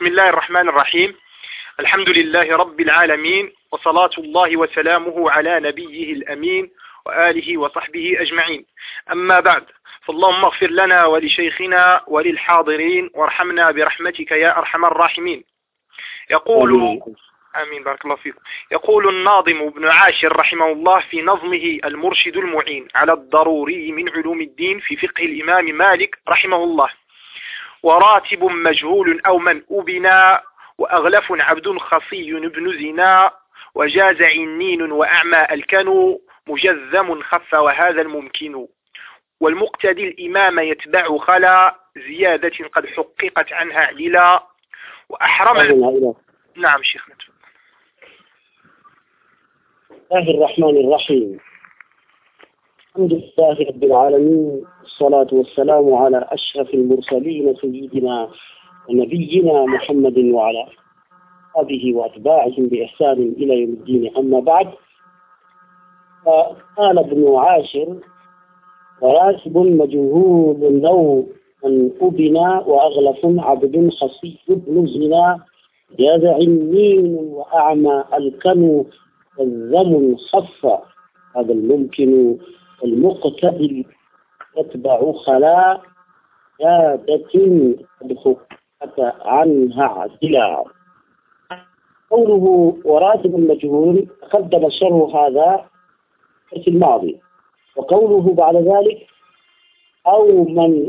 بسم الله الرحمن الرحيم. الحمد لله رب العالمين، وصلاة الله وسلامه على نبيه الأمين وآله وصحبه أجمعين. أما بعد، فاللهم اغفر لنا ولشيخنا وللحاضرين وارحمنا برحمتك يا أرحم الراحمين. يقول آمين بارك الله فيكم. يقول الناظم ابن عاشر رحمه الله في نظمه المرشد المعين على الضروري من علوم الدين في فقه الإمام مالك رحمه الله: وراتب مجهول أو من أبنا، وأغلف عبد خفي ابن زنا، وجاز عنين وأعمى الكن، مجذم خف وهذا الممكن. والمقتدي الإمام يتبع خلا، زيادة قد حققت عنها عللا. وأحرم نعم شيخنا. الله الرحمن الرحيم. الحمد لله رب العالمين، الصلاة والسلام على أشرف المرسلين سيدنا ونبينا محمد وعلى آله وأتباعهم بإحسان إلى يوم الدين. أما بعد، فقال ابن عاشر: وراتب مجهول أو من أبنا، وأغلف عبد خصي ابن زنا، جاز عنين وأعمى الكن، والذم خف هذا الممكن. المقتدي يتبع خلا، زيادة قد خفت عنها عدلا. قوله وراتب المجهول تقدم شرح هذا في الماضي، وقوله بعد ذلك أو من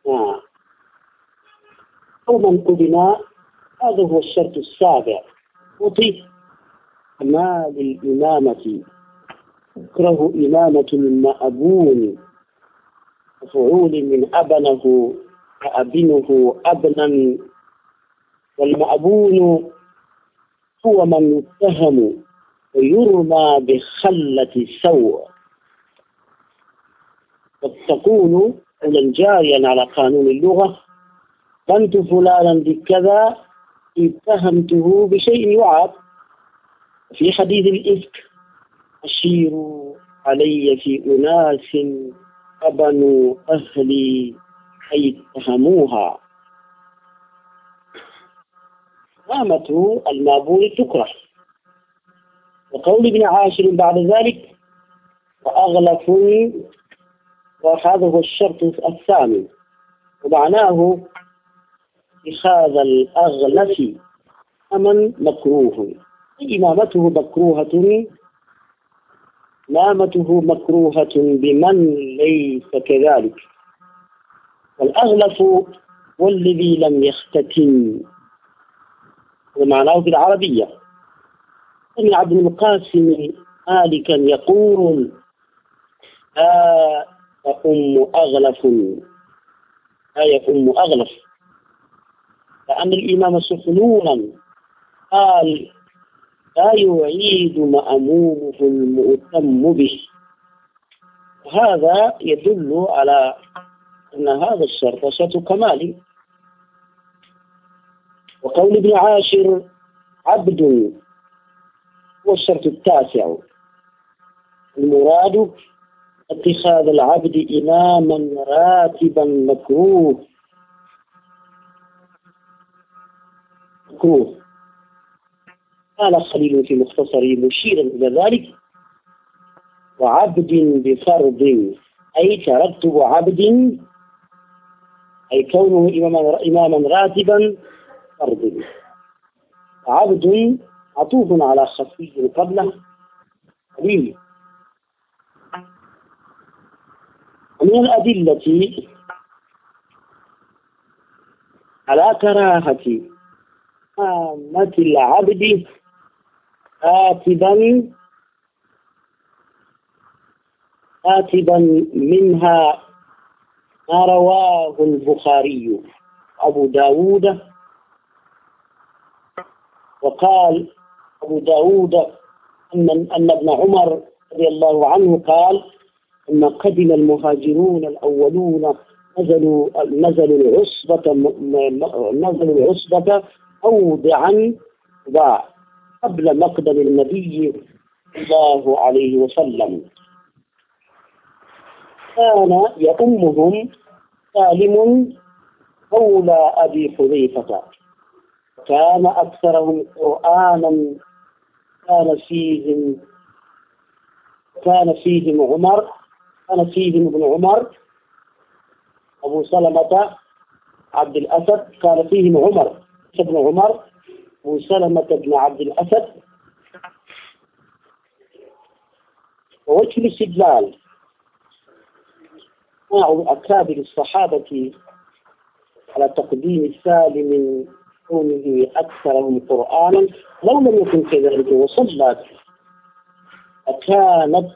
أبنا هذا هو الشرط السابع. أطيق ما للإمامة، تكره إمامة المأبون، وفعول من أبنه فأبنه أبنا. والمأبون هو من يتهم ويرمى بخلة سوء، قد تكون قولا جاريا على قانون اللغة: بنت فلانا بكذا، اتهمته بشيء يعاب. في حديث الإفك: أشيروا علي في أناس أبنوا أهلي أي اتهموها. إمامة المابون تكره. وقول ابن عاشر بعد ذلك: وأغلف، وهذا هو الشرط الثاني، ومعناه اتخاذ الأغلف أمن مكروه، إمامته مكروهة، إمامته مكروهة بمن ليس كذلك. والأغلف والذي لم يختتن، ومعناه في العربية. ابن عبد القاسم مالكا يقول: يؤم أغلف، لا يؤم أغلف، لأن الإمام سخنونا قال: لا يعيد مأمومه المؤتم به. هذا يدل على أن هذا الشرط شرط كمال. وقول ابن عاشر عبد هو الشرط التاسع. المراد اتخاذ العبد إماما راتبا مكروه. قال خليل في مختصره مشيرا إلى ذلك: وعبد بفرض، أي ترتب عبد، أي كونه إماما راتبا فرض. عبد عطوف على خفي قبله قليل. ومن الأدلة على كراهة إمامة العبد آتبا منها ما رواه البخاري أبو داود. وقال أبو داود أن ابن عمر رضي الله عنه قال: لما قدم المهاجرون الأولون نزلوا العصبة موضعا قبل مقدم النبي صلى الله عليه وسلم، كان يؤمهم سالم مولى أبي حذيفة، كان أكثرهم قرآنا كان فيهم ابن عمر أبو سلمة عبد الأسد، كان فيهم عمر بن عمر أبو سلمة بن عبد الأسد. ووجه الاستدلال مع أكابر الصحابة على تقديم سالم من كونه أكثرهم قرآنا لو لم يكن كذلك وصلت كانت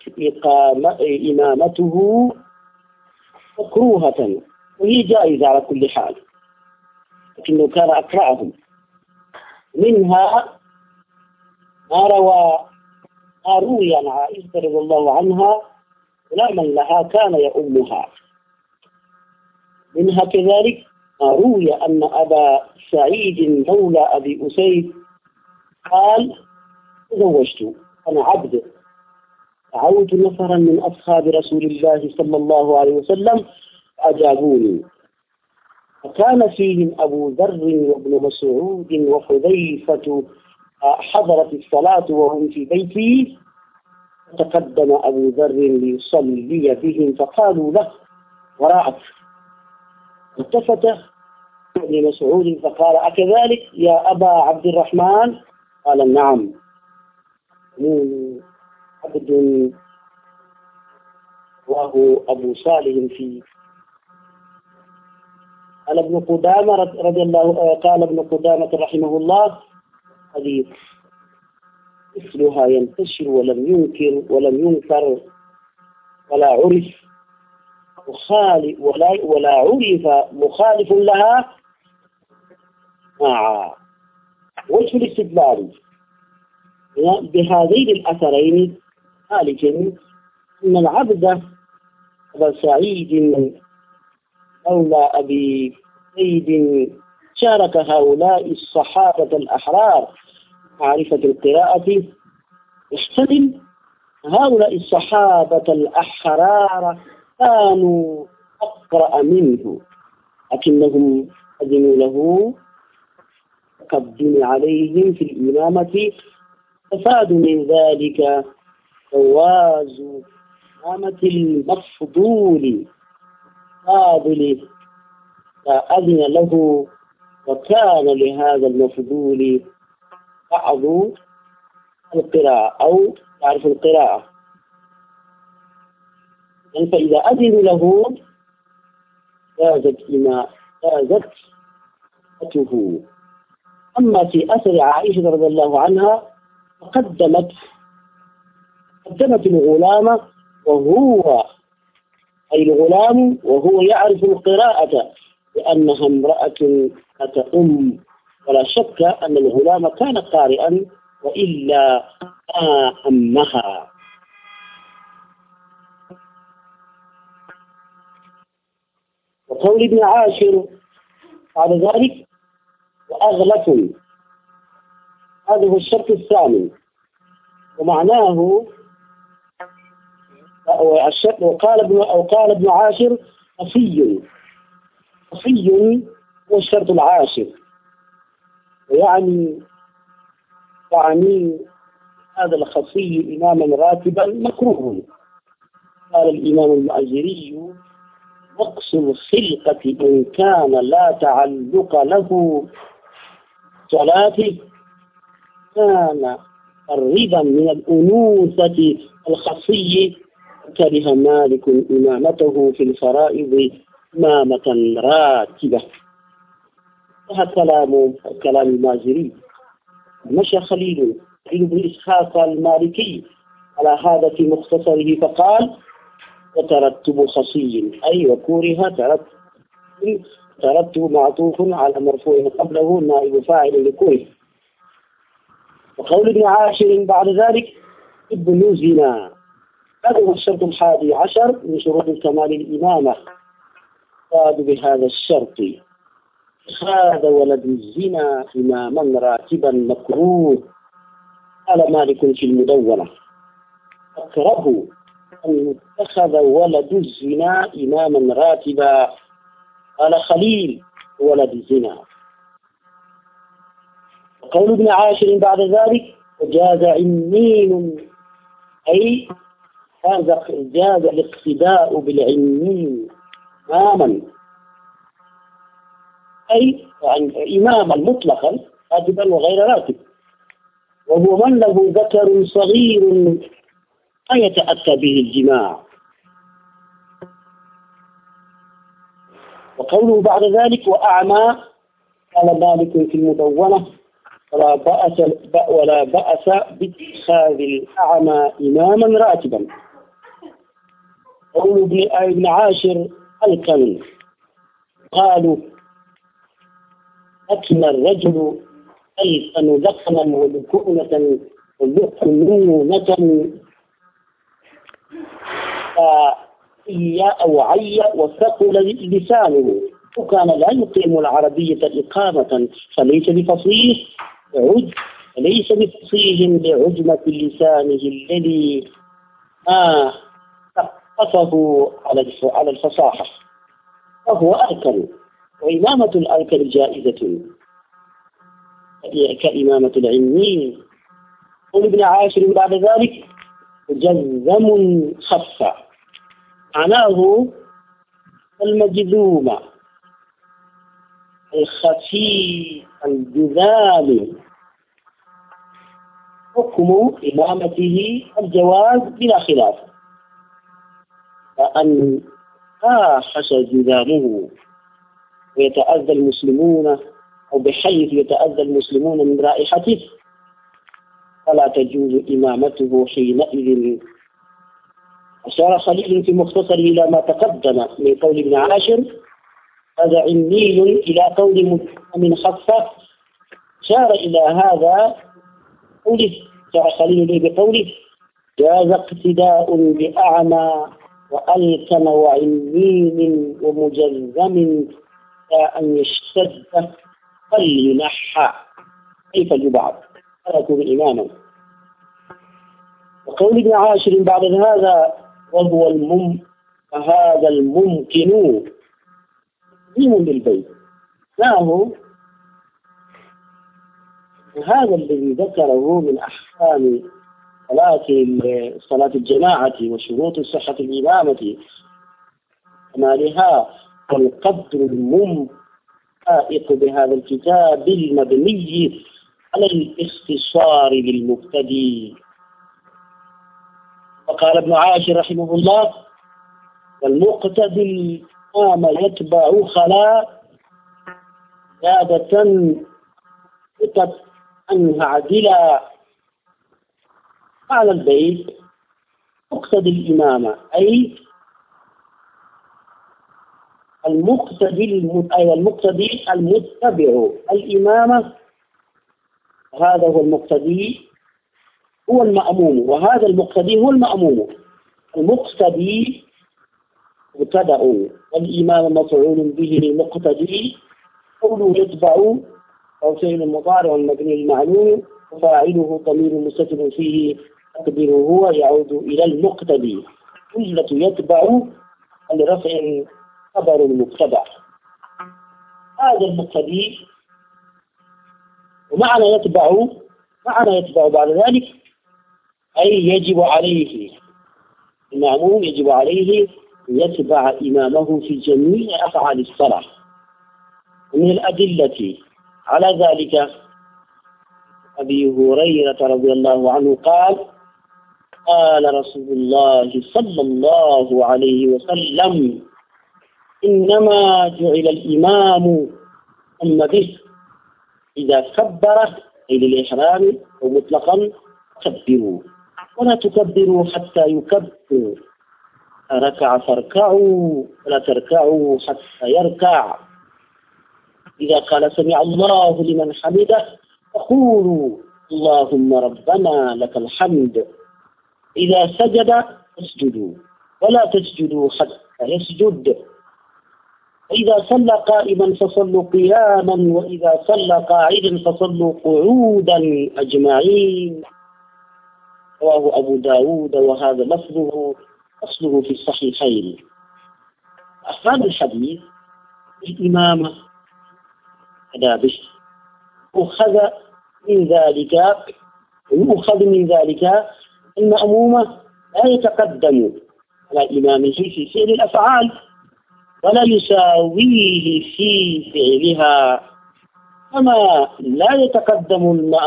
إمامته مكروهة، وهي جائزة على كل حال، لكنه كان أقرأهم. منها ما روي عن عائشة رضي الله عنها غلاما لها كان يؤمها. منها كذلك ما روي أن أبا سعيد مولى أبي أسيد قال: تزوجت أنا عبد، دعوت نفرا من أصحاب رسول الله صلى الله عليه وسلم فأجابوني، فكان فيهم أبو ذر وابن مسعود وحذيفة حضرت الصلاة وهم في بيتي، تقدم أبو ذر ليصلي بهم فقالوا له: وراءك. التفت ابن مسعود فقال: أكذلك يا أبا عبد الرحمن؟ قال: نعم، عبد وهو أبو صالح في. قال ابن قدامة رضي الله، قال ابن قدامة رحمه الله: حديث مثلها ينتشر ولم ينكر ولا عرف مخالف لها مع وجه الاستدلال بهذين الأثرين ذلك أن العبد أبا سعيد مولى أبي زيد شارك هؤلاء الصحابة الأحرار معرفة القراءة. يحتمل هؤلاء الصحابة الأحرار كانوا أقرأ منه، لكنهم أذنوا له قدم عليهم في الإمامة، ففادوا من ذلك جواز إمامة المفضول فاضل فأذن له، وكان لهذا المفضول بعض القراءة أو تعرف القراءة، يعني فإذا أذن له جازت أته. أما في أثر عائشة رضي الله عنها فقدمت الغلام وهو يعرف القراءة لأنها امرأة تؤم، ولا شك أن الغلام كان قارئا وإلا ما أمها. وقول ابن عاشر بعد ذلك: وأغلف، هذا هو الشرط الثاني، ومعناه وقال ابن عاشر: خفي هو الشرط العاشر، ويعني هذا الخفي إماما راتبا مكروه. قال الإمام المأزري: نقص الخلقة إن كان لا تعلق له صلاته كان قريبا من الأنوثة الخفي، كره مالك إمامته في الفرائض إمامة راتبة. هذا كلام المازري. مشى خليل بن إسحاق المالكي على هذا في مختصره فقال: وترتب خصي أي وكره ترتب معطوف على مرفوع قبله نائب فاعل لكره. وقول ابن عاشر بعد ذلك: ابن زنا، هذا هو الشرط 11 من شروط كمال الإمامة. قاد بهذا الشرط هذا ولد الزنا إماما راتبا مكروه. قال مالك في المدونة: أكره أن اتخذ ولد الزنا إماما راتبا. قال خليل: ولد الزنا. وقول ابن عاشر بعد ذلك وجاز عنين، أي جاز الاقتداء بالعنين إماما، أي يعني إماما مطلقا راتبا وغير راتب، وهو من له ذكر صغير لا يتأتى به الجماع. وقوله بعد ذلك وأعمى، قال مالك في المدونة ولا بأس باتخاذ الأعمى إماما راتبا. قول ابن عاشر الكن، قالوا أكن الرجل ألقن ذقنا ولكؤنة ولكنونة أو عي وثقل لسانه، وكان لا يقيم العربية إقامة، فليس بفصيح لعجمة لسانه الذي ثقفه على الفصاحة، وهو أركن. وإمامة الأركن جائزة كإمامة العلمين. قل ابن عاشر بعد ذلك مجذم خف، معناه المجذوم الخفي الجذام، حكم إمامته الجواز بلا خلاف، فأن فاحش جذامه ويتأذى المسلمون أو بحيث يتأذى المسلمون من رائحته فلا تجوز إمامته حينئذ. أشار خليل في مختصره إلى ما تقدم من قول ابن عاشر هذا عني إلى قول من خفة، شار إلى هذا قوله، شار خليل بقوله جاز اقتداء بأعمى وألكن وعنين ومجذم أن يشتد فلينحى كيف يبعض فيكون إماما. وقول ابن عاشر بعد هذا فهذا الممكن دين بالبيت، ما هو هذا الذي ذكره من أحكام صلاة الجماعة وشروط صحة الإمامة كمالها والقدر الممائق بهذا الكتاب المبني على الاختصار للمبتدئ. وقال ابن عاشر رحمه الله والمقتدي الإمام يتبع خلا زيادة أنها عدلا. على البيت مقتدي الإمامة أي المقتدي المتبع الإمامة، هذا هو المقتدي هو المأموم، وهذا المقتدي هو المأموم. المقتدي مبتدأ والإمام مفعول به مقتدي، قوله يتبع أو فعل مضارع مبني المعلوم وفاعله ضمير مستتر فيه تقديره هو يعود إلى المقتدي. جملة يتبع لرفع خبر المبتدأ، هذا المقتدي. ومعنى يتبع بعد ذلك أي يجب عليه المأموم يجب عليه يتبع إمامه في جميع أفعال الصلاة. ومن الأدلة على ذلك أبي هريرة رضي الله عنه قال رسول الله صلى الله عليه وسلم إنما جعل الإمام أما به إذا كبر أي للإحرام أو مطلقا كبروا ولا تكبروا حتى يكبروا، ركع فاركعوا ولا تركعوا حتى يركع، إذا قال سمع الله لمن حمده فقولوا اللهم ربنا لك الحمد، إذا سجد فاسجدوا ولا تسجدوا حتى يسجد، وإذا صلى قائما فصلوا قياما وإذا صلى قاعدا فصلوا قعودا أجمعين. رواه أبو داود وهذا لفظه أصله في الصحيحين. أفاد الحديث الإمامة أدابه أخذ من ذلك يؤخذ من ذلك المأموم لا يتقدم على إمامه في فعل الأفعال ولا يساويه في فعلها، كما لا يتقدم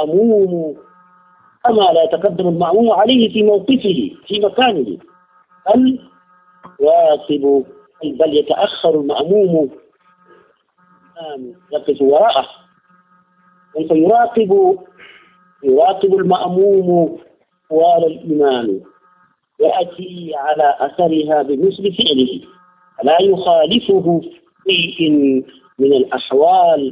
المأموم عليه في موقفه في مكانه، بل يتأخر المأموم يقف وراءه، يراقب المأموم أقوال الإمام يأتي على أثرها بمثل فعله، لا يخالفه في من الأحوال،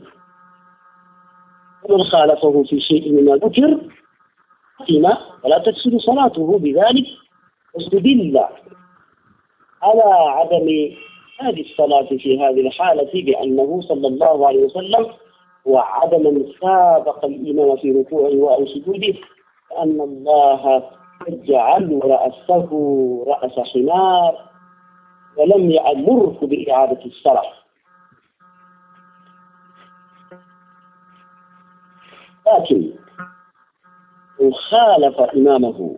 ومن خالفه في شيء مما ذكر ولا تفسد صلاته بذلك. واستدل على عدم هذه الصلاة في هذه الحالة بأنه صلى الله عليه وسلم وعدم من سابق الإمام في ركوعه أو سجوده، أن الله جعل رأسه رأس حمار ولم يأمره بإعادة الصلاة. لكن إن خالف إمامه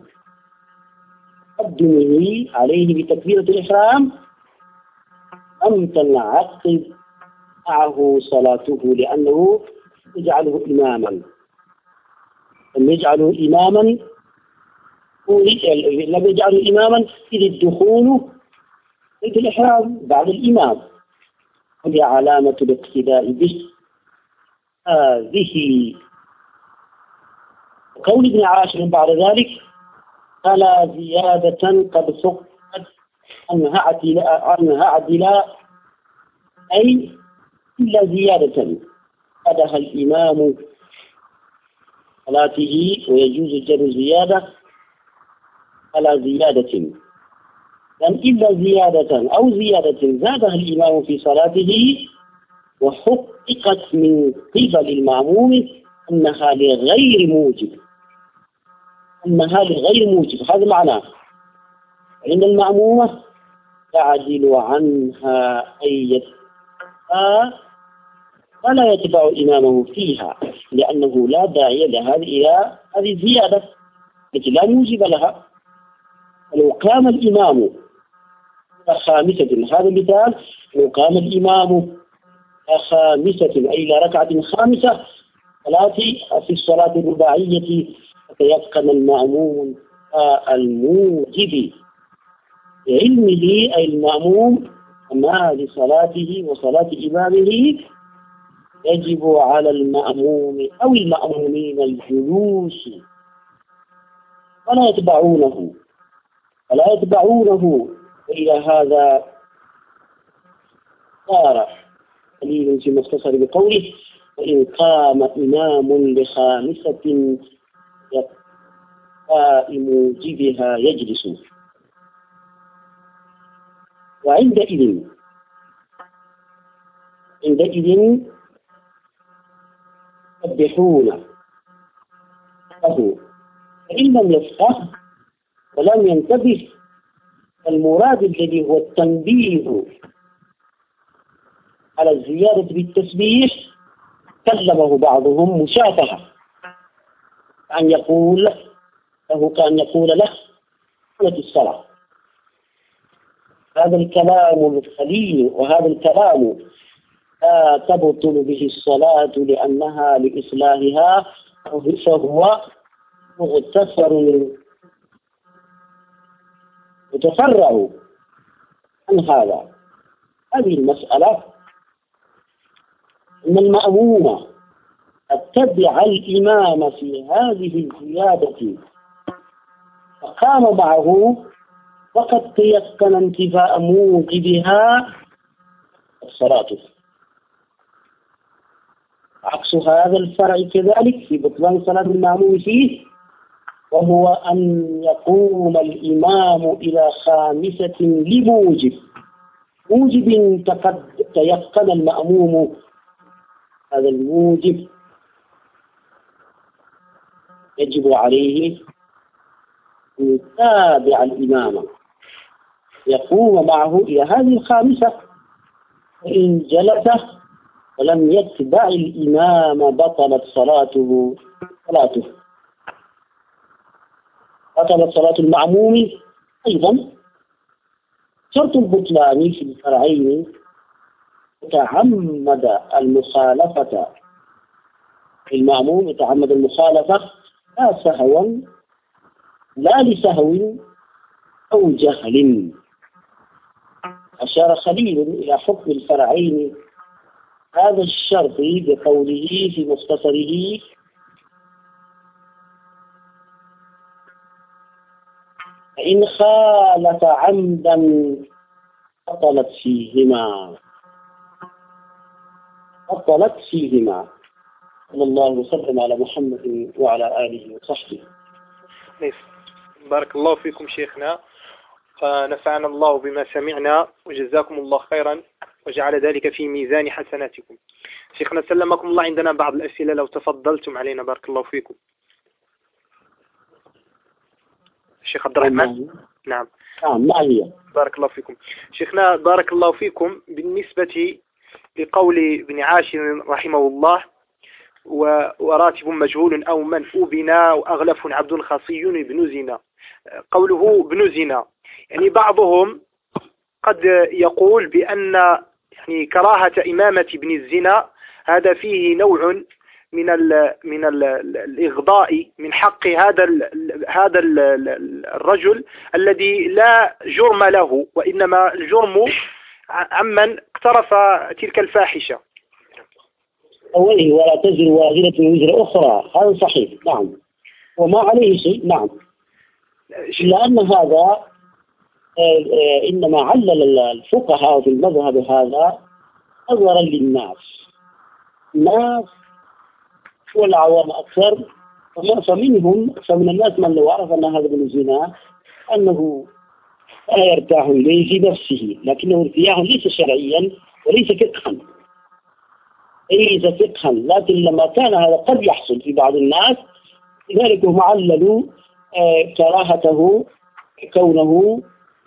قدمه عليه بتكبيرة الإحرام لم تنعقد معه صلاته، لأنه يجعله إماما، لم يجعله إماما إذ الدخول في الإحرام بعد الإمام، وهي علامة الاقتداء به. هذه قول ابن عاشر بعد ذلك: فلا زيادة قد فقت عنها عدلا، أي إلا زيادة قدها الإمام صلاته، ويجوز جر زيادة على زيادة، إلا زيادة أو زيادة زادها الإمام في صلاته وحققت من قبل المأموم أنها لغير موجب، هذا معناه. عند المأمومة تعدل عنها ولا يتبع إمامه فيها، لأنه لا داعي إلى هذه الزيادة التي لا موجب لها. لو قام الإمام خامسة، هذا مثال، لو قام الإمام خامسة أي إلى ركعة خامسة في الصلاة الرباعية، فيتيقن المأموم الموجب علمه، أي المأموم ما لصلاته وصلاة إمامه، يجب على المأموم أو المأمومين الجلوس ولا يتبعونه. إلى هذا صار دليل في مختصر بقوله: وإن قام إمام لخامسة موجبها يجلس. وعندئذ يسبحون له، فإن لم يفقه ولم ينتبه، المراد الذي هو التنبيه على الزيادة بالتسبيح كلمه بعضهم مشافهة، كأن يقول له قلت الصلاة. هذا الكلام الخليل، وهذا الكلام لا تبطل به الصلاة لأنها لإصلاحها، فهو متفرع عن هذا. هذه المسألة أن المأموم اتبع الإمام في هذه الزيادة فقام معه وقد تيقن انتفاء موجبها الصلاة. عكس هذا الفرع كذلك في بطلان صلاة المأموم فيه، وهو أن يقوم الإمام إلى خامسة لموجب تيقن المأموم هذا الموجب، يجب عليه أن يتابع الإمام، يقوم معه إلى هذه الخامسة. وإن جلس ولم يتبع الإمام بطلت صلاته صلاته. بطلت صلاة المعموم أيضا. شرط البطلان في الفرعين يتعمد المخالفة، المأموم يتعمد المخالفة لا سهوا، لا لسهو أو جهل. أشار خليل إلى حكم الفرعين هذا الشرط بقوله في مختصره: فإن خالف عمدا بطلت فيهما. صلى الله وسلم على محمد وعلى آله وصحبه. بارك الله فيكم شيخنا، نفعنا الله بما سمعنا وجزاكم الله خيرا وجعل ذلك في ميزان حسناتكم. شيخنا سلمكم الله، عندنا بعض الأسئلة لو تفضلتم علينا. بارك الله فيكم. الشيخ عبد الرحمن. نعم. ما هي؟ بارك الله فيكم شيخنا. بارك الله فيكم. بالنسبة لقول ابن عاشر رحمه الله: وراتب مجهول أو من أبنا وأغلف عبد خصي بن زنا، قوله بن زنا يعني بعضهم قد يقول بأن يعني كراهة إمامة ابن الزنا هذا فيه نوع من الإغضاء من حق هذا الرجل الذي لا جرم له، وإنما الجرم عمن اقترف تلك الفاحشة. أوله ولا تزر وازرة وزر أخرى، هذا صحيح. نعم، وما عليه شيء. نعم، لأن هذا إنما علل الفقهاء في المذهب هذا نظرا للناس، الناس والعوام أكثر. فمن الناس من لو عرف أن هذا من الزنا أنه لا يرتاح إليه في نفسه، لكنه ارتياح ليس شرعيا وليس فقها، لكن لما كان هذا قد يحصل في بعض الناس، لذلك هم عللوا كراهته كونه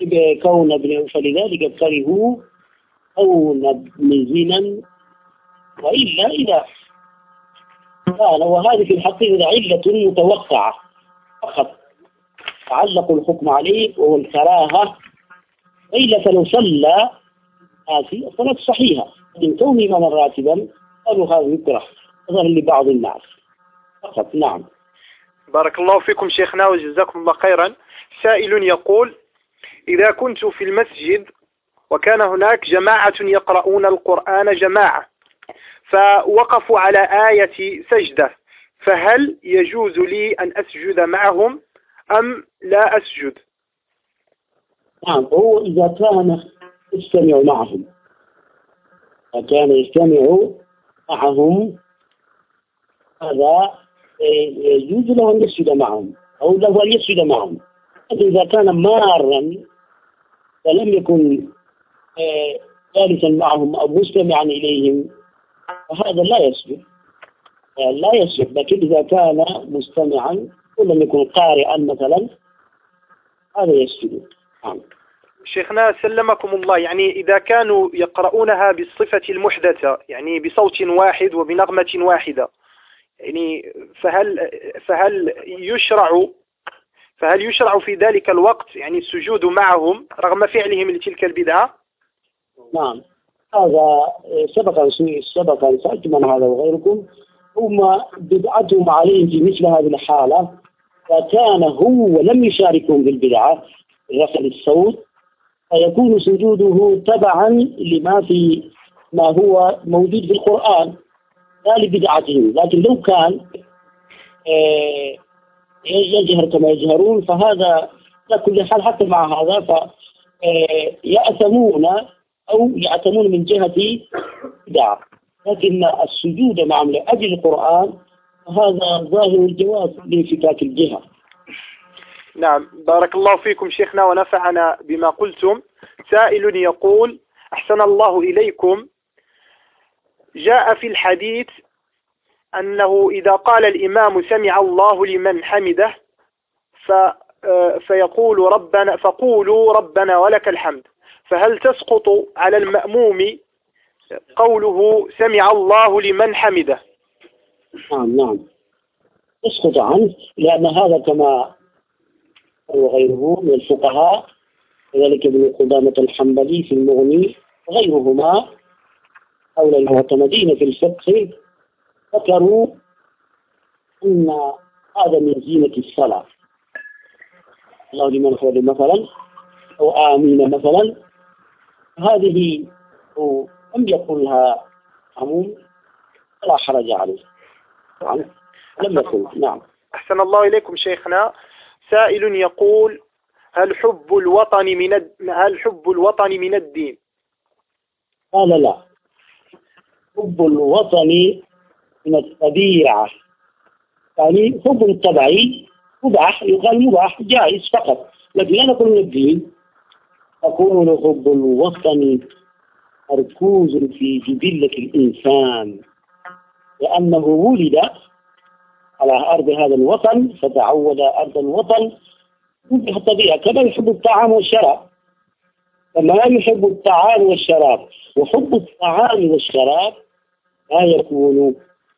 فلذلك كرهوا كون ابن زنا. وإلا إذا كان، وهذه في الحقيقة علة متوقعة فقط تعلق الحكم عليه وهو الكراهة، وإلا فلو صلى الصلاة صحيحة من كونه إماما راتبا قالوا هذا يكره نظرا لبعض الناس فقط. نعم. بارك الله فيكم شيخنا وجزاكم الله خيرا. سائل يقول: إذا كنت في المسجد وكان هناك جماعة يقرؤون القرآن جماعة، فوقفوا على آية سجدة، فهل يجوز لي أن أسجد معهم أم لا أسجد؟ نعم، هو إذا كان يستمع معهم، هذا يجوز له أن يسجد معهم أو له أن يسجد معهم. إذا كان مارا ولم يكن جالسا معهم أو مستمعا إليهم فهذا لا يسجد. لكن إذا كان مستمعا ولم يكن قارئا مثلا هذا يسجد. شيخنا سلمكم الله، يعني إذا كانوا يقرؤونها بالصفة المحدثة، يعني بصوت واحد وبنغمة واحدة، يعني فهل يشرع في ذلك الوقت يعني السجود معهم رغم فعلهم لتلك البدعة؟ نعم، هذا سبق أن سألتم عن هذا وغيركم. هم بدعتهم عليهم في مثل هذه الحالة، فكان هو لم يشاركهم بالبدعة رفع الصوت، فيكون سجوده تبعا ما هو موجود في القرآن لا لبدعتهم. لكن لو كان يجهر كما يجهرون فهذا لا كل حال. حتى مع هذا فيأثمون أو يعتمون من جهة بدعة، لكن السجود معهم لأجل القرآن هذا ظاهر الجواز لانفكاك الجهة. نعم، بارك الله فيكم شيخنا ونفعنا بما قلتم. سائل يقول: أحسن الله إليكم، جاء في الحديث أنه إذا قال الإمام سمع الله لمن حمده فقولوا ربنا ولك الحمد، فهل تسقط على المأموم قوله سمع الله لمن حمده؟ نعم. يسقط عنه، لأن هذا كما وغيره من الفقهاء، كذلك ابن قدامة الحنبلي في المغني وغيرهما حول المعتمدين في الفقه ذكروا أن هذا من زينة الصلاة. الله لمن حول مثلا أو آمين مثلا، هذه لم يقلها عموم لا حرج عليه، لم يقل. نعم. أحسن الله إليكم شيخنا. سائل يقول: هل حب الوطن من الدين؟ قال لا، حب الوطن من الطبيعة، يعني حب طبيعي مباح، يقال مباح جائز فقط، لكن لا نقول من الدين. أقول حب الوطن مركوز في جبلة الإنسان، لأنه ولد على أرض هذا الوطن فتعود أرض الوطن بالطبيعة، كما يحب الطعام والشراب، كما يحب الطعام والشراب. وحب الطعام والشراب لا يكون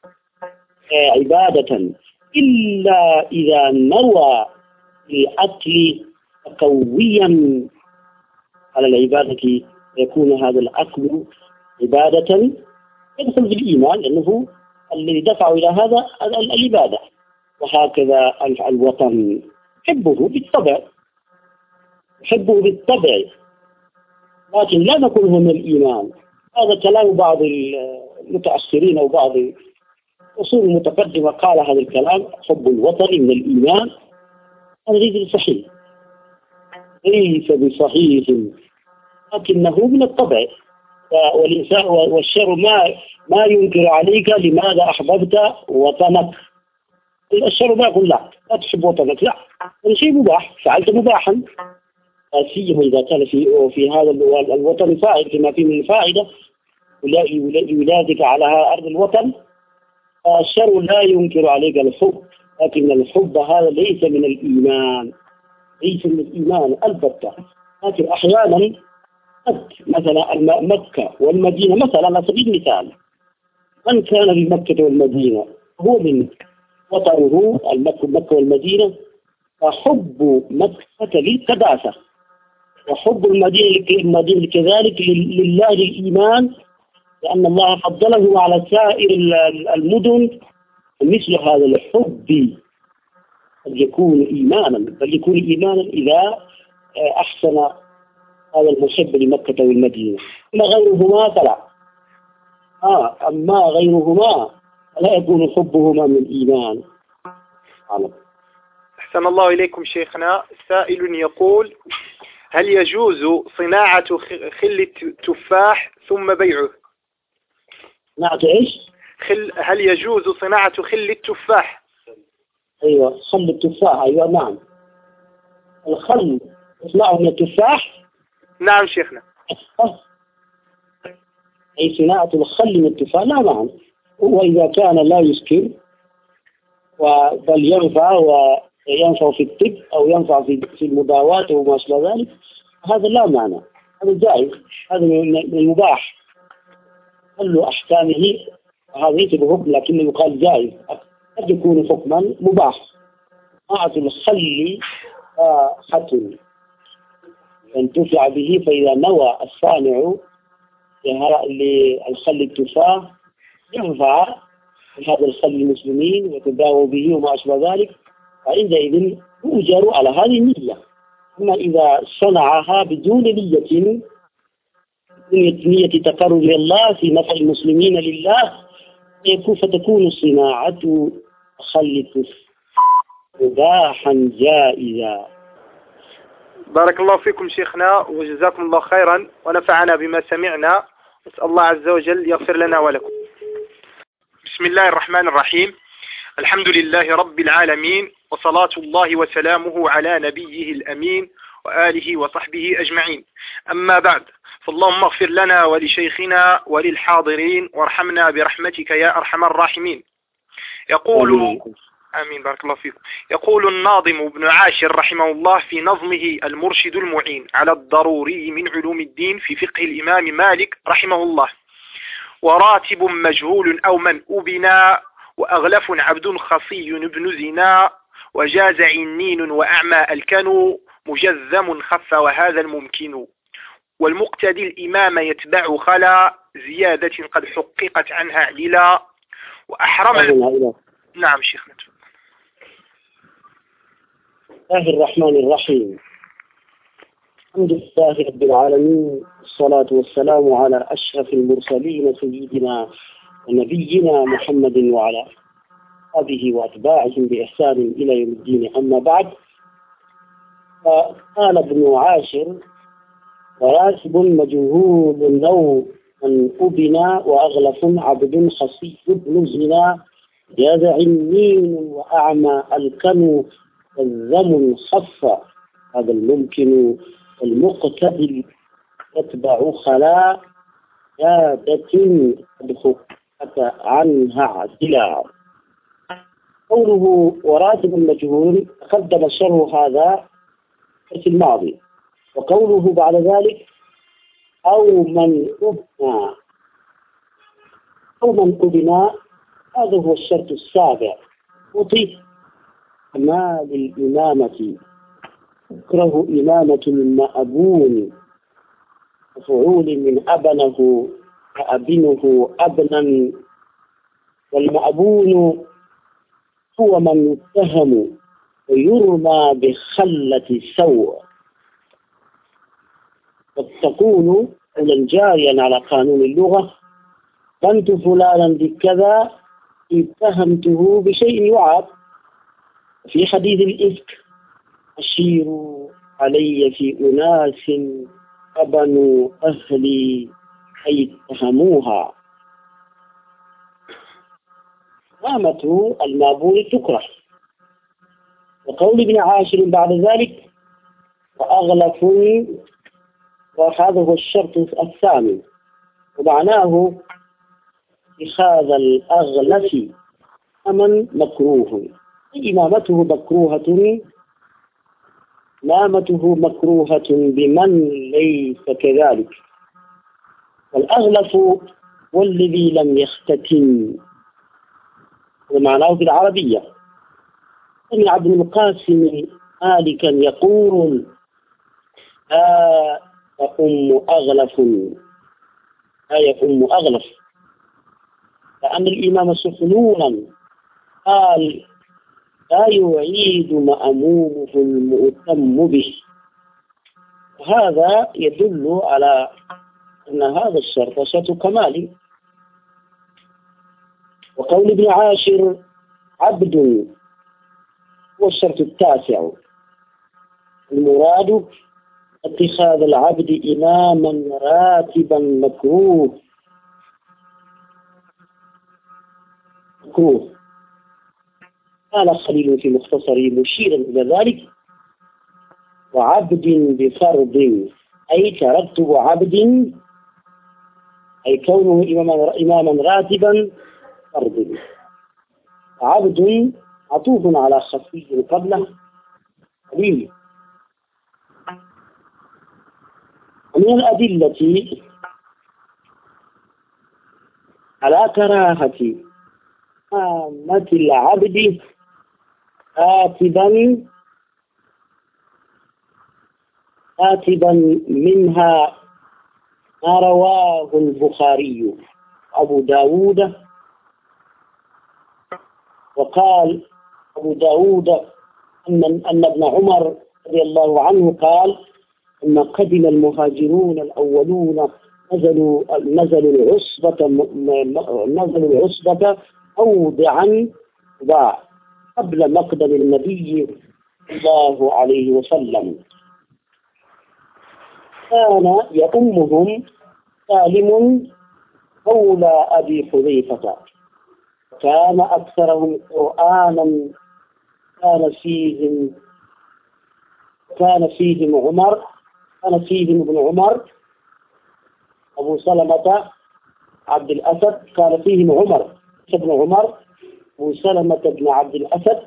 عبادة إلا إذا نوى الأكل قويا على العبادة، يكون هذا الأكل عبادة يدخل في الإيمان، لأنه الذي دفع إلى هذا العبادة. وهكذا الوطن حبه بالطبع، حبه بالطبع، لكن لا نقوله من الإيمان. هذا كلام بعض المتأخرين أو بعض الأصول المتقدمة قال هذا الكلام، حب الوطن من الإيمان، هذا ليس بصحيح، ليس بصحيح، لكنه من الطبع. والإنسان والشر ما ينكر عليك لماذا أحببت وطنك. الشر ما يقول لا تحب وطنك، لا، هذا شيء مباح، فعلت مباحا، سيما إذا كان في هذا الوطن فائدة كما فيه من الفائدة ولادك على أرض الوطن. الشر لا ينكر عليك الحب، لكن الحب هذا ليس من الإيمان، ليس من الإيمان البتة. لكن أحيانا مثلا مكة والمدينة مثلا، على سبيل المثال، من كان في مكة والمدينة هو من وطنه مكة والمدينة، فحب مكة للقداسة، وحب المدينة كذلك لله للإيمان، لأن الله فضله على سائر المدن. مثل هذا الحب قد يكون إيمانا، بل يكون إيمانا إذا أحسن هذا المحب لمكة والمدينة. أما غيرهما فلا، أما غيرهما لا يكون حبهما من الإيمان. أحسن الله إليكم شيخنا. سائل يقول: هل يجوز صناعة خل التفاح ثم بيعه؟ صناعة إيش؟ هل يجوز صناعة خل التفاح؟ أيوة، خل التفاح، أيوة نعم. الخل يصنعه من التفاح؟ نعم شيخنا. أي صناعة الخل من التفاح لا معنى، وإذا كان لا يسكر بل ينفع وينفع في الطب أو ينفع في المداواة وما أشبه ذلك، هذا لا معنى، هذا جائز، هذا من المباح، كل أحكامه هذا ليس بحكم، لكنه يقال جائز، قد يكون حكما مباح. صناعة الخل حتم ينتفع به، فإذا نوى الصانع للخل التفاح ينفع هذا الخل المسلمين وتداووا به وما أشبه ذلك، فعندئذ يؤجر على هذه النية. أما إذا صنعها بدون نية تقرب إلى الله في نفع المسلمين لله، فتكون صناعة خل التفاح مباحا جائزا. بارك الله فيكم شيخنا وجزاكم الله خيرا ونفعنا بما سمعنا، نسأل الله عز وجل يغفر لنا ولكم. بسم الله الرحمن الرحيم. الحمد لله رب العالمين، وصلاة الله وسلامه على نبيه الأمين وآله وصحبه أجمعين. أما بعد، فاللهم اغفر لنا ولشيخنا وللحاضرين وارحمنا برحمتك يا أرحم الراحمين. يقول آمين بارك الله فيكم. يقول الناظم ابن عاشر رحمه الله في نظمه المرشد المعين على الضروري من علوم الدين في فقه الإمام مالك رحمه الله: وراتب مجهول أو من أبنا وأغلف عبد خصي ابن زنا وجاز عنين وأعمى الكن مجذم خف وهذا الممكن والمقتدي الإمام يتبع خلا زيادة قد حققت عنها عللا وأحرم. نعم شيخنا. بسم الله الرحمن الرحيم. الحمد لله رب العالمين، الصلاة والسلام على أشرف المرسلين سيدنا ونبينا محمد وعلى آله وأتباعهم بإحسان إلى يوم الدين. أما بعد، فقال ابن عاشر: وراسب مجهول النوع من أبنا وأغلف عبد خصي ابن زنا جاز عنين وأعمى الكن والذم خف هذا الممكن المقتدي يتبع خلا زيادة قد حققت عنها عدلا. قوله وراتب المجهول قدم شرح هذا في الماضي، وقوله بعد ذلك أو من أبنا هذا هو الشرط السابع. أطيق كمال الإمامة، تكره إمامة المأبون مفعول من أبنه وأبنه أبنا، والمأبون هو من يتهم ويرمى بخلة سوء، قد تكون قولا جاريا على قانون اللغة: كنت فلانا بكذا اتهمته بشيء يعاب. في حديث الإفك: أشيروا علي في أناس أبنوا أهلي أي اتهموها. إمامة المأبون تكره. وقول ابن عاشر بعد ذلك وأغلف، وهذا هو الشرط الثاني، ومعناه اتخاذ الأغلف أمن مكروه، إمامته مكروهة، إمامته مكروهة بمن ليس كذلك. والأغلف والذي لم يختتن، ومعناه في العربية. سمع عبد القاسم مالكا يقول: يؤم أغلف، لا يؤم أغلف، لأن الإمام سخنونا قال: لا يعيد مأمومه المؤتم به. هذا يدل على أن هذا الشرط شرط كمال. وقول ابن عاشر عبد هو الشرط التاسع، المراد اتخاذ العبد إماما راتبا مكروه. قال خليل في مختصره مشيرا إلى ذلك: وعبد بفرض، أي ترتب عبد، أي كونه إماما راتبا فرض. عبد عطوف على خفي قبله قليل. ومن الأدلة على كراهة إمامة العبد آتبا منها ما رواه البخاري أبو داود. وقال أبو داود أن ابن عمر رضي الله عنه قال: لما قدم المهاجرون الأولون نزلوا العصبة موضعا قبل مقدم النبي صلى الله عليه وسلم. كان يؤمهم سالم مولى أبي حذيفة، كان أكثرهم قرآنا، كان فيهم ابن عمر، أبو سلمة عبد الأسد، كان فيهم ابن عمر أبو سلمة بن عبد الأسد.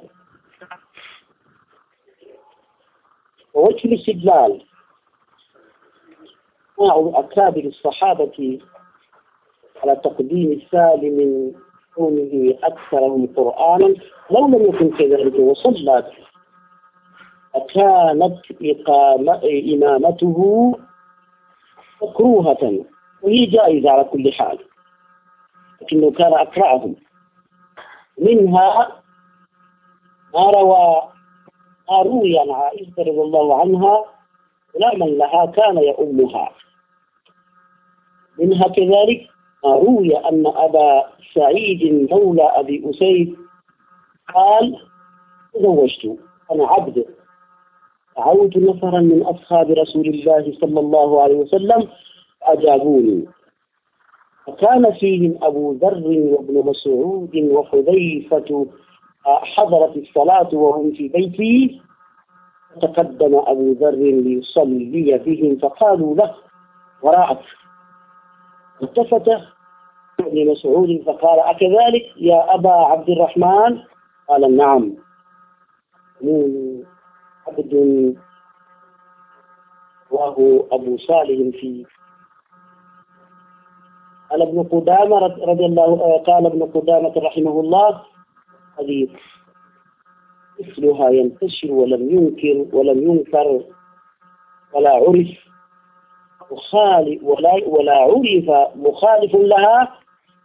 ووجه الاستدلال مع أكابر الصحابة على تقديم سالم كونه أكثرهم قرآنا. لو لم يكن كذلك وصلت فكانت إمامته مكروهة، وهي جائزة على كل حال، لكنه كان أقرأهم. منها ما روي عن عائشة رضي الله عنها غلاما لها كان يؤمها. منها كذلك ما روي أن أبا سعيد مولى أبي أسيد قال: تزوجت أنا عبد، دعوت نفرا من أصحاب رسول الله صلى الله عليه وسلم فأجابوني، فكان فيهم أبو ذر وابن مسعود وحذيفة حضرت الصلاة وهم في بيتي، فتقدم أبو ذر ليصلي بهم فقالوا له: وراءك. التفت ابن مسعود فقال: أكذلك يا أبا عبد الرحمن؟ قال: نعم، عبد. وهو أبو صالح في قال ابن قدامة رضي الله قال ابن قدامة رحمه الله: حديث مثلها ينتشر ولم ينكر ولا عرف ولا عرف مخالف لها.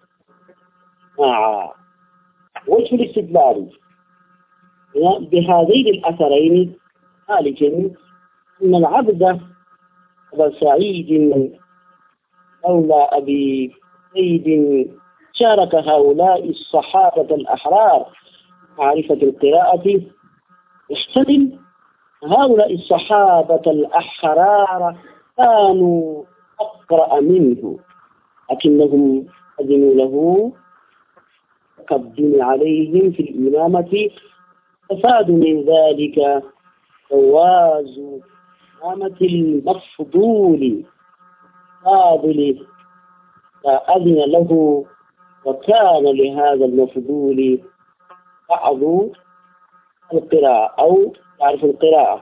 مع وجه الاستدلال بهذين الأثرين ذلك أن العبد أبا سعيد مولى أبي زيد شارك هؤلاء الصحابة الأحرار معرفة القراءة. يحتمل هؤلاء الصحابة الأحرار كانوا أقرأ منه، لكنهم أذنوا له تقدم عليهم في الإمامة، ففاد من ذلك جواز إمامة المفضول فاضل لا أذن له، وكان لهذا المفضول بعض القراءة أو يعرف القراءة،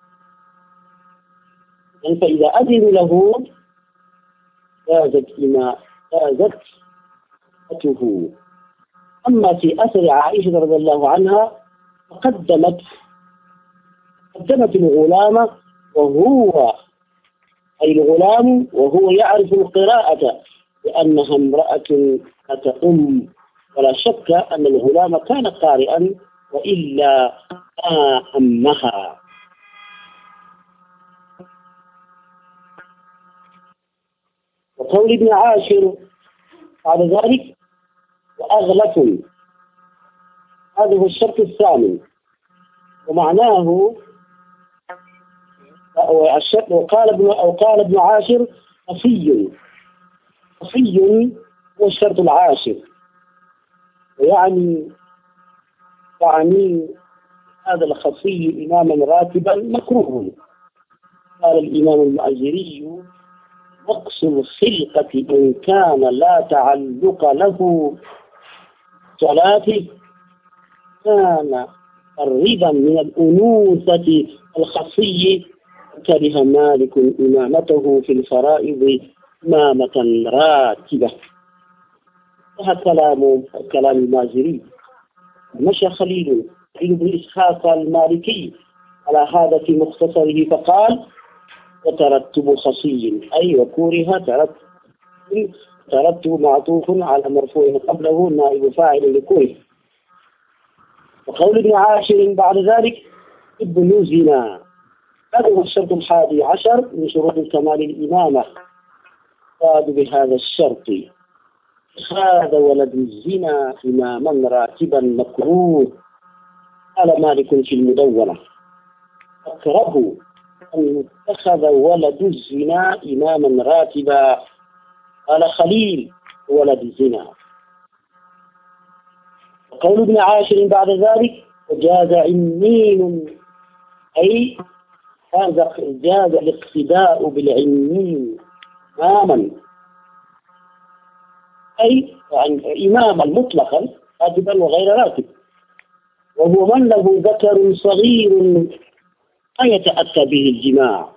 فإذا أذن له جازت أته. أما في أثر عائشة رضي الله عنها فقدمت الغلام وهو يعرف القراءة لأنها امرأة تؤم، ولا شك أن الغلام كان قارئا وإلا أمها. وقول ابن عاشر بعد ذلك: وأغلف. هذا هو الشرط الثاني، ومعناه وقال ابن عاشر: خفي هو الشرط العاشر، ويعني هذا الخفي إماما راتبا مكروه. قال الإمام المأزري: نقص الخلقة إن كان لا تعلق له صلاته كان قريبا من الأنوثة الخفي، كره مالك إمامته في الفرائض إمامة راتبة. هذا كلام المازري. مشى خليل بن إسحاق المالكي على هذا في مختصره فقال: وترتب خصي أي وكوره ترتب معطوف على مرفوع قبله نائب فاعل لكوره. وقول ابن عاشر بعد ذلك: ابن زنا. هذا هو الشرط 11 من شروط كمال الإمامة. قال بهذا الشرط: هذا ولد الزنا إماما راتبا مكروه. قال مالك في المدونة: أكره أن اتخذ ولد الزنا إماما راتبا. قال خليل: ولد الزنا. وقول ابن عاشر بعد ذلك: وجاز عنين أي جاز الاقتداء بالعنين إماما، أي إماما مطلقا راتبا وغير راتب، وهو من له ذكر صغير ما يتأتى به الجماع.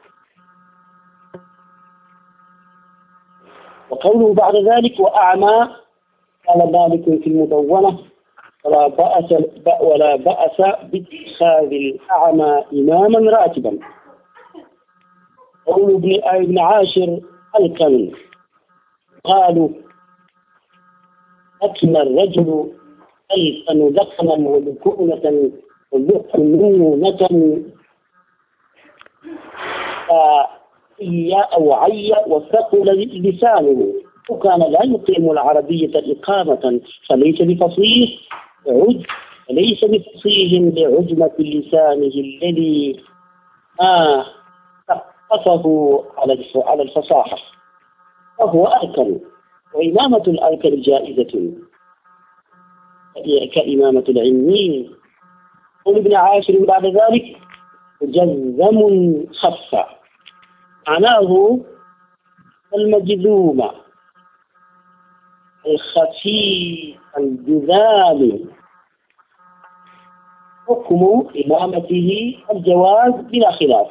وقوله بعد ذلك: وأعمى قال مالك في المدونة ولا بأس باتخاذ الأعمى إماما راتبا. قول ابن عاشر الكن قالوا أكمل الرجل ألفا ذقنا ولكؤنة ولكنونة أو عي وثقل لسانه وكان لا يقيم العربية إقامة فليس بفصيح لعجمة لسانه الذي ثقفه على الفصاحة، وهو أركن. وإمامة الأركن جائزة كإمامة العلمي. قل ابن عاشر بعد ذلك مجذم خف، معناه المجذوم الخفي الجذام. حكم إمامته الجواز بلا خلاف،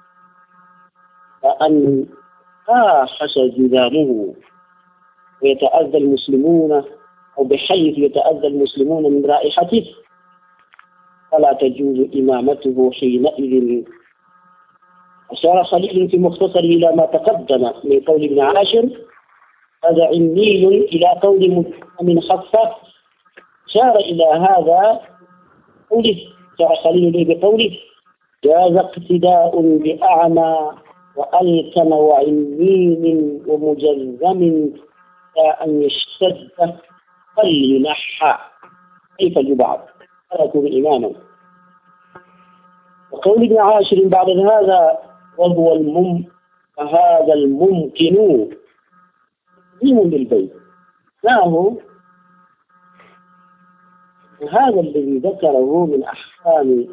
فأن فاحش جذامه ويتأذى المسلمون أو بحيث يتأذى المسلمون من رائحته فلا تجوز إمامته حينئذ. أشار خليل في مختصره إلى ما تقدم من قول ابن عاشر هذا علمي إلى قول من خفة، شار إلى هذا قوله شار خليل بقوله جاز اقتداء بأعمى وألكن وعلمين ومجزم أن يشتد فلينحى كيف يبعض فلا يكون إماما. وقول ابن عاشر بعد هذا فهذا الممكن دين للبيت له، وهذا الذي ذكره من أحكام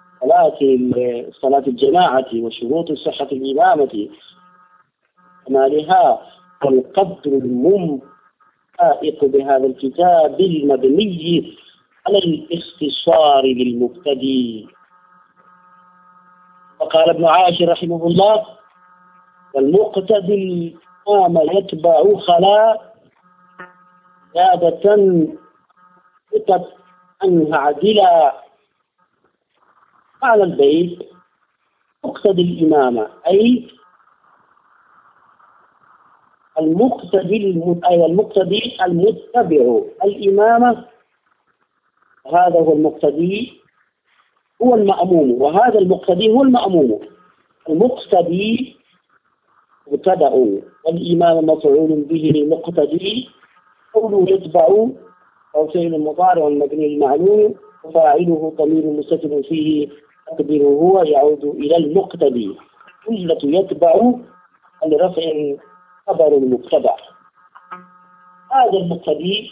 صلاة الجماعة وشروط صحة الإمامة كمالها والقدر الممائق بهذا الكتاب المبني على الاختصار للمبتدئ. وقال ابن عاشر رحمه الله والمقتدي الإمام يتبع خلا زيادة أنها عدلا. على البيت مقتدي الإمامة أي المقتدي المتبع الإمامة، هذا هو المقتدي هو المأموم، وهذا المقتدي هو المأموم. المقتدي مبتدأ والإمام مفعول به للمقتدي، قوله يتبع أو فعل مضارع مبني المعلوم وفاعله ضمير مستتر فيه تقديره هو يعود إلى المقتدي. جملة يتبع لرفع خبر المبتدأ. هذا المقتدي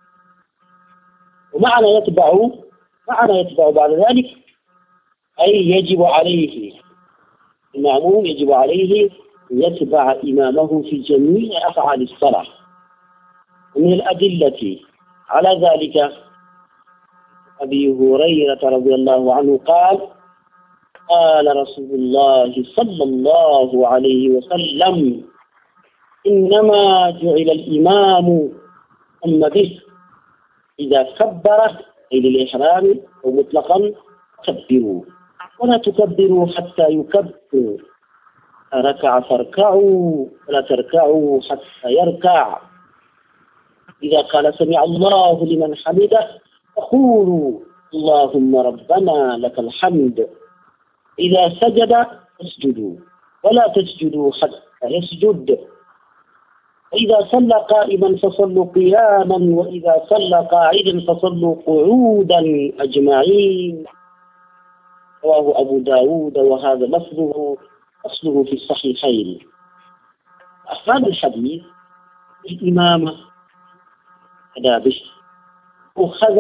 ومعنى يتبع بعد ذلك أي يجب عليه المأموم يجب عليه يتبع إمامه في جميع أفعال الصلاة. ومن الأدلة على ذلك أبي هريرة رضي الله عنه قال رسول الله صلى الله عليه وسلم إنما جعل الإمام أما به إذا كبر أي للإحرام أو مطلقا كبروا ولا تكبروا حتى يكبروا، ركع فاركعوا ولا تركعوا حتى يركع، إذا قال سمع الله لمن حمده فقولوا اللهم ربنا لك الحمد، إذا سجد فاسجدوا ولا تسجدوا حتى يسجد، وإذا صلى قائما فصلوا قياما وإذا صلى قاعدا فصلوا قعودا أجمعين. رواه أبو داود وهذا لفظه أصله في الصحيحين. أفاد الحديث الإمامة أدابه يؤخذ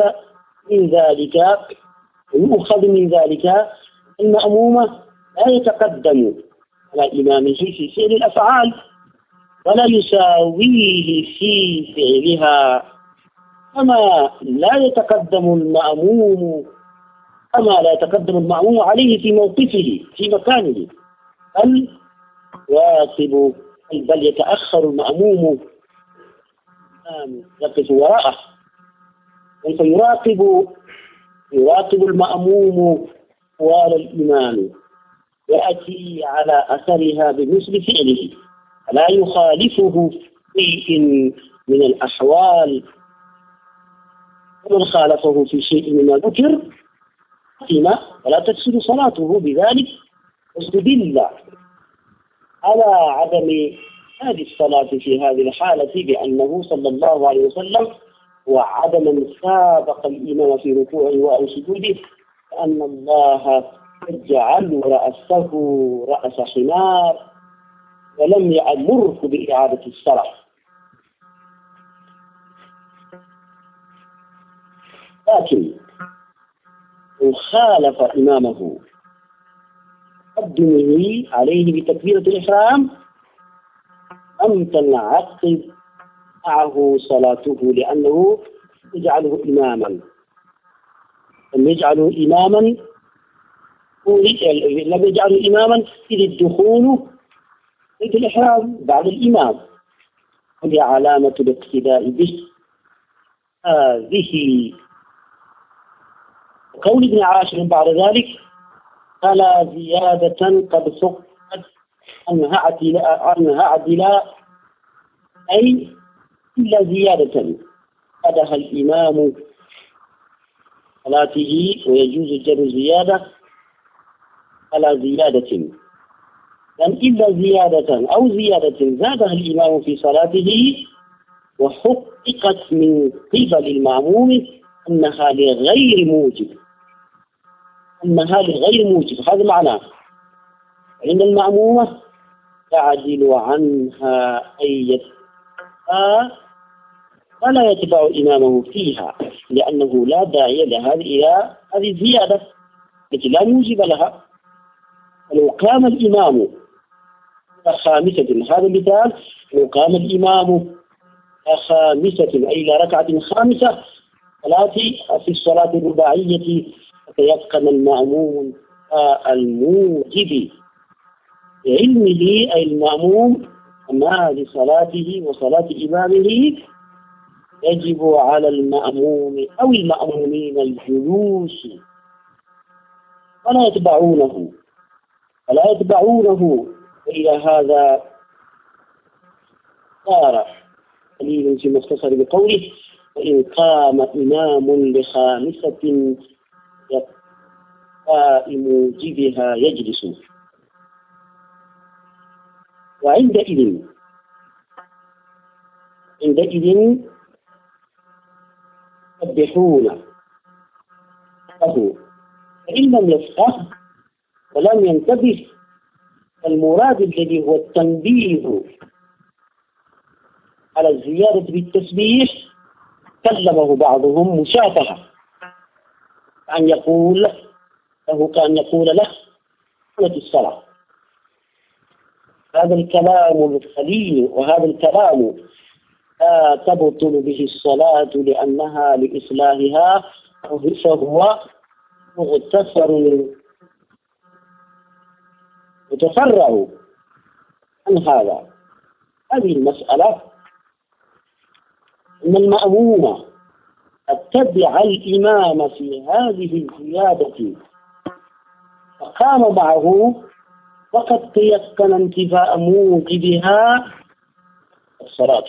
من ذلك المأمومة لا يتقدم على إمامه في فعل الأفعال ولا يساويه في فعلها، كما لا يتقدم المأموم عليه في موقفه في مكانه، بل يتأخر المأموم يقف وراءه، كيف يراقب المأموم طوال الإمام، يأتي على أثرها بمثل فعله، لا يخالفه في من الأحوال، ومن خالفه في شيء مما ذكر فيما ولا تفسد صلاته بذلك. واستدل على عدم هذه الصلاة في هذه الحالة بأنه صلى الله عليه وسلم وعدم من سابق الإمام في ركوعه أو سجوده، فأن الله جعل رأسه رأس حمار ولم يأمره بإعادة الصلاة. لكن إن خالف إمامه قدمه عليه بتكبيرة الإحرام لم تنعقد معه صلاته، لأنه يجعله إماما، لم يجعله إماما إذ الدخول في الإحرام بعد الإمام، وهي علامة الاقتداء به. هذه قول ابن عاشر بعد ذلك: فلا زيادة قد فقد عنها عدلا، أي إلا زيادة قدها الإمام صلاته ويجوز جر زيادة فلا زيادة، لأن إلا زيادة أو زيادة زادها الإمام في صلاته وحققت من قبل المأموم أنها لغير موجب، هذا معناه. عند المأمومة تعدل عنها فلا يتبع إمامه فيها، لأنه لا داعي لهذه إلى هذه الزيادة التي لا موجب لها. ولو قام الإمام خامسة، هذا المثال، لو قام الإمام خامسة أي إلى ركعة خامسة في الصلاة الرباعية، فيتيقن المأموم الموجب بعلمه، أي المأموم ما لصلاته وصلاة إمامه، يجب على المأموم أو المأمومين الجلوس ولا يتبعونه. إلى هذا صار دليل في مختصر بقوله: وإن قام إمام لخامسة موجبها يجلس. وعندئذ يسبحون له، فإن لم يفقه ولم ينتبه، المراد الذي هو التنبيه على الزيادة بالتسبيح كلمه بعضهم مشافهة، كأن يقول له قلت الصلاة. هذا الكلام الخليل، وهذا الكلام لا تبطل به الصلاة لأنها لإصلاحها، فهو متفرع عن هذا. هذه المسألة أن المأموم اتبع الإمام في هذه الزيادة فقام معه وقد تيقن انتفاء موجبها الصلاة.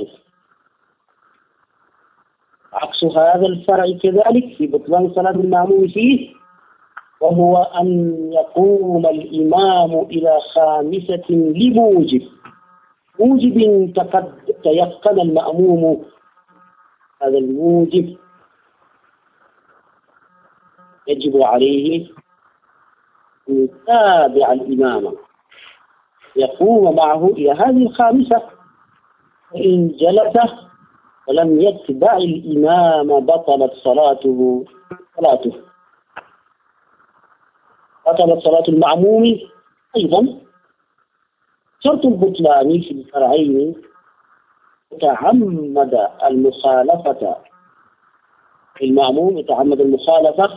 عكس هذا الفرع كذلك في بطلان صلاة المأموم فيه، وهو أن يقوم الإمام إلى خامسة لموجب تيقن المأموم هذا الموجب، يجب عليه أن يتابع الإمام، يقوم معه إلى هذه الخامسة. وإن جلس ولم يتبع الإمام بطلت صلاته. بطلت صلاة المأموم أيضا. شرط البطلان في الفرعين: يتعمد المخالفة، المأموم يتعمد المخالفة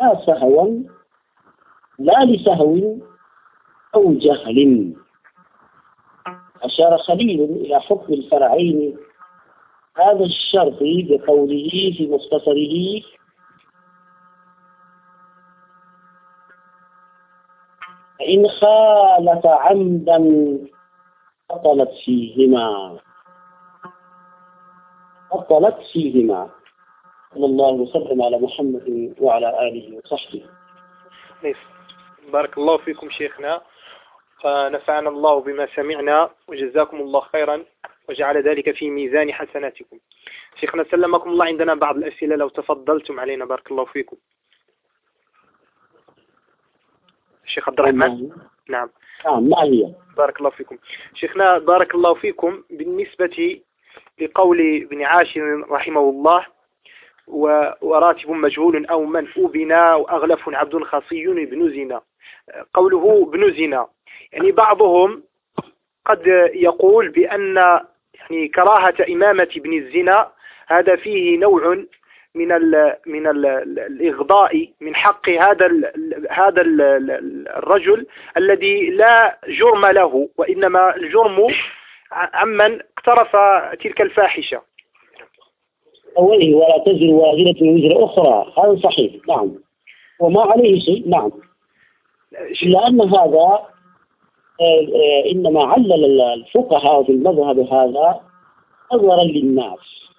لا لسهو أو جهل. أشار خليل إلى حكم الفرعين هذا الشرط بقوله في مختصره: فإن خالف عمدا بطلت فيهما. صلى الله وسلم على محمد وعلى آله وصحبه. بارك الله فيكم شيخنا، نفعنا الله بما سمعنا وجزاكم الله خيرا وجعل ذلك في ميزان حسناتكم. شيخنا سلمكم الله، عندنا بعض الأسئلة لو تفضلتم علينا. بارك الله فيكم. الشيخ عبد الرحمن. نعم. ما هي؟ بارك الله فيكم شيخنا. بارك الله فيكم. بالنسبة لقول ابن عاشر رحمه الله: وراتب مجهول أو من أبنا وأغلف عبد خصي ابن زنا. قوله ابن زنا، يعني بعضهم قد يقول بأن يعني كراهة إمامة ابن الزنا هذا فيه نوع من الإغضاء من حق هذا الرجل الذي لا جرم له، وإنما الجرم عمن اقترف تلك الفاحشة. أوله ولا تزر وازرة وزر أخرى، هذا صحيح. نعم، وما عليه شيء. نعم، إلا أن هذا إنما علل الفقهاء في المذهب هذا نظرا للناس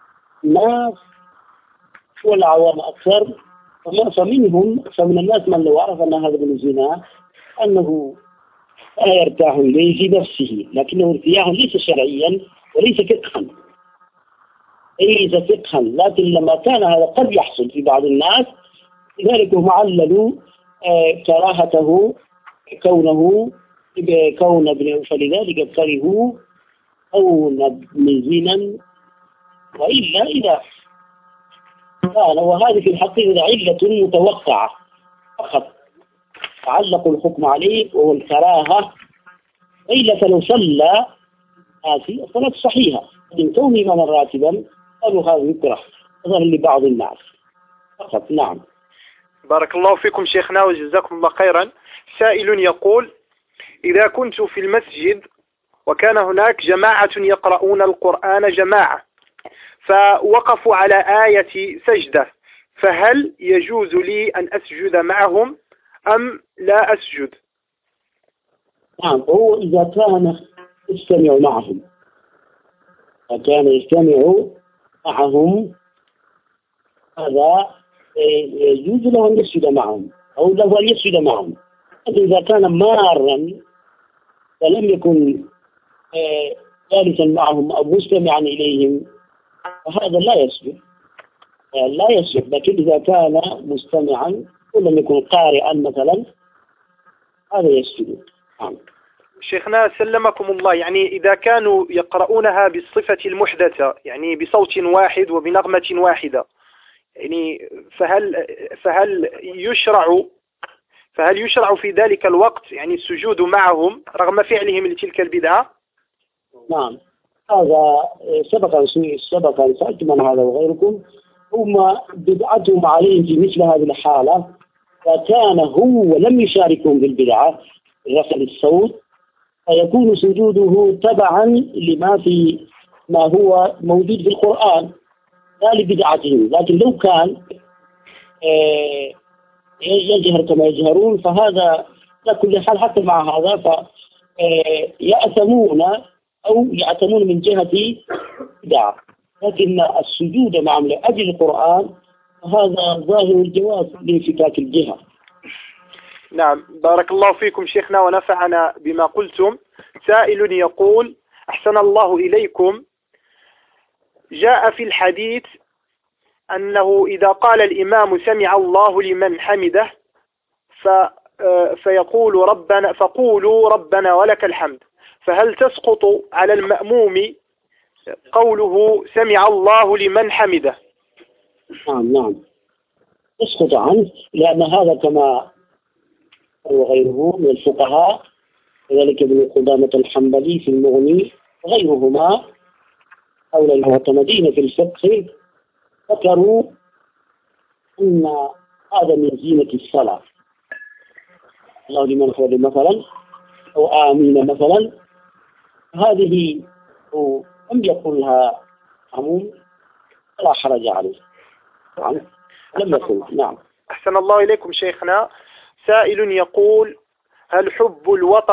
والعوام أكثر. فمن الناس من لو عرف أن هذا من الزنا أنه لا يرتاح إليه في نفسه، لكنه ارتياح ليس شرعيا وليس فقها. لكن لما كان هذا قد يحصل في بعض الناس، لذلك هم عللوا كراهته كونه فلذلك كرهوا كون ابن زنا. وإلا إذا قال، وهذه في الحقيقة علة متوقعة فقط تعلق الحكم عليه وهو الكراهة، وإلا فلو صلى الصلاة صحيحة، لكن كونه إماما راتبا قالوا هذا يكره نظرا لبعض الناس فقط. نعم. بارك الله فيكم شيخنا وجزاكم الله خيرا. سائل يقول: إذا كنت في المسجد وكان هناك جماعة يقرؤون القرآن جماعة، فوقفوا على آية سجدة، فهل يجوز لي أن أسجد معهم أم لا أسجد؟ نعم، هو إذا كان يستمع معهم هذا يجوز له أن يسجد معهم أو له أن يسجد معهم. إذا كان مارا فلم يكن جالسا معهم أو مستمعا إليهم فهذا لا يسجد. لكن إذا كان مستمعا ولم يكن قارئا مثلا هذا يسجد. شيخنا سلمكم الله، يعني إذا كانوا يقرؤونها بالصفة المحدثة، يعني بصوت واحد وبنغمة واحدة، يعني فهل يشرع في ذلك الوقت يعني السجود معهم رغم فعلهم لتلك البدعة؟ نعم، هذا سبق سألتم عن هذا وغيركم. هم بدعتهم عليهم في مثل هذه الحالة، فكان هو لم يشاركهم بالبدعة رفع الصوت، فيكون سجوده تبعا ما هو موجود في القرآن لا لبدعتهم. لكن لو كان يجهر كما يجهرون فهذا على كل حال حتى مع هذا يأثمون أو يعتمون من جهة بدعة. لكن السجود معهم لأجل القرآن هذا ظاهر الجواز لانفكاك الجهة. نعم، بارك الله فيكم شيخنا ونفعنا بما قلتم. سائل يقول: أحسن الله إليكم، جاء في الحديث أنه إذا قال الإمام سمع الله لمن حمده فقولوا ربنا ولك الحمد، فهل تسقط على المأموم قوله سمع الله لمن حمده؟ نعم تسقط عنه، لأن هذا كما وغيره من الفقهاء، كذلك ابن قدامة الحنبلي في المغني وغيرهما حول المعتمدين في الفقه ذكروا أن هذا من زينة الصلاة. الله لمن حمده مثلا أو آمين مثلا، هذه لم يقلها عموم لا حرج عليه. نعم لم يكن. نعم. أحسن الله إليكم شيخنا. سائل يقول: هل حب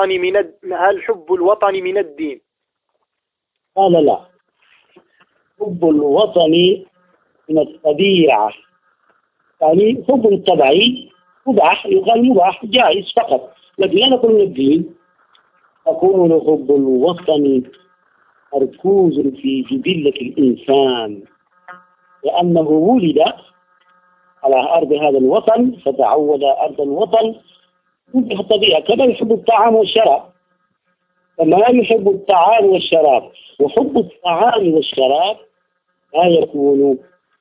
الوطن من الدين؟ قال لا، حب الوطن من الطبيعة. يعني حب طبيعي مباح، يقال مباح جائز فقط، لكن لا نقول من الدين. أقول حب الوطن مركوز في جبلة الإنسان، لأنه ولد على أرض هذا الوطن فتعود أرض الوطن بالطبيعة، كما يحب الطعام والشراب، كما يحب الطعام والشراب. وحب الطعام والشراب لا يكون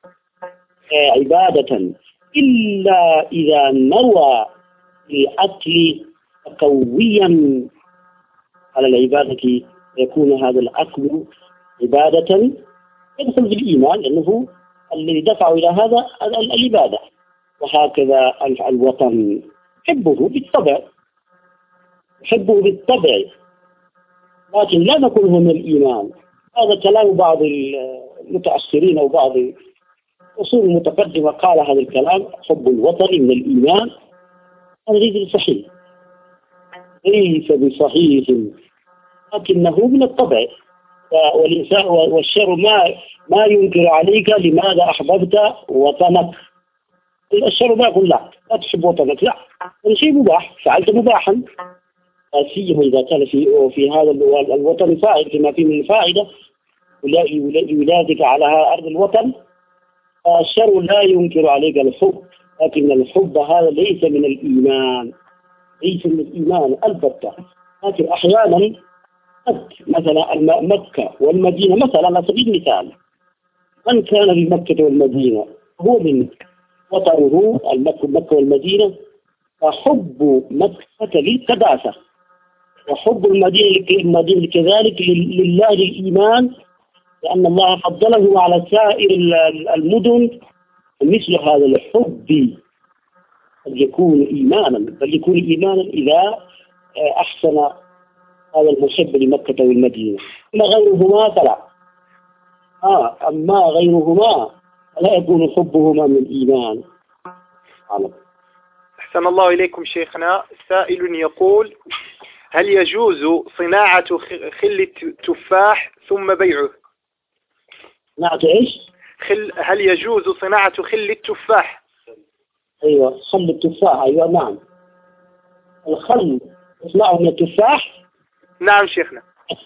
عبادة إلا إذا نوى الأكل قويا على العبادة، يكون هذا الأكل عبادة يدخل في الإيمان، لأنه الذي دفع إلى هذا العبادة. وهكذا الوطن حبه بالطبع، حبه بالطبع، لكن لا نقوله من الإيمان. هذا كلام بعض المتأخرين أو بعض الأصول المتقدمة قال هذا الكلام: حب الوطن من الإيمان. هذا ليس صحيح، ليس بصحيح، لكنه من الطبع. والإنسان والشر ما ينكر عليك لماذا أحببت وطنك. الشر ما يقول لا تحب وطنك، لا، هذا شيء مباح، فعلت مباحا، سيما إذا كان في هذا الوطن فائدة كما فيه من الفائدة ولادك على أرض الوطن. الشر لا ينكر عليك الحب، لكن الحب هذا ليس من الإيمان، ليس من الإيمان البتة. لكن أحيانا مثلا مكة والمدينة، مثلا على سبيل المثال، من كان في مكة والمدينة هو من وطنه مكة والمدينة، فحب مكة للقداسة، وحب المدينة كذلك لله الإيمان، لأن الله فضله على سائر المدن. مثل هذا الحب قد يكون إيمانا، بل يكون إيمانا إذا أحسن هذا المحب لمكة والمدينة. أما غيرهما فلا. أما غيرهما لا يكون حبهما من الإيمان. أحسن الله إليكم شيخنا. سائل يقول: هل يجوز صناعة خل التفاح ثم بيعه؟ صناعة إيش؟ هل يجوز صناعة خل التفاح؟ أيوة، خل التفاح. أيوة نعم، الخل يصنعه من التفاح. نعم شيخنا.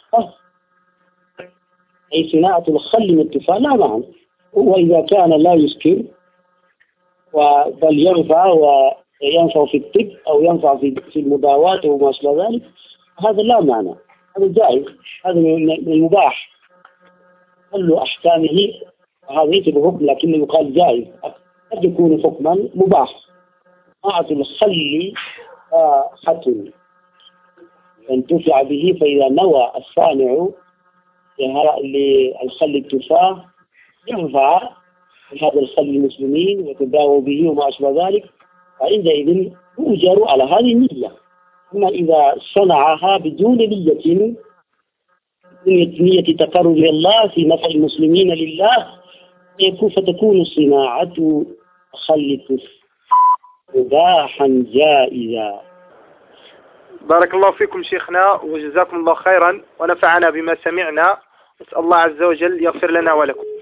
أي صناعة الخل من التفاح لا معنى، وإذا كان لا يسكر بل ينفع وينفع في الطب أو ينفع في المداواة وما أشبه ذلك، هذا لا معنى، هذا جائز، هذا من المباح، كل أحكامه هذا ليس بحكم لكنه يقال جائز، قد يكون حكما مباح. صناعة الخل حتم ينتفع به، فإذا نوى الصانع للخل التفاح ينفع هذا الخل المسلمين وتداووا به وما أشبه ذلك، فعندئذ يؤجر على هذه النية. أما إذا صنعها بدون نية تقرب إلى الله في نفع المسلمين لله، فتكون صناعة خل التفاح مباحا جائزا. بارك الله فيكم شيخنا وجزاكم الله خيرا ونفعنا بما سمعنا. نسأل الله عز وجل يغفر لنا ولكم.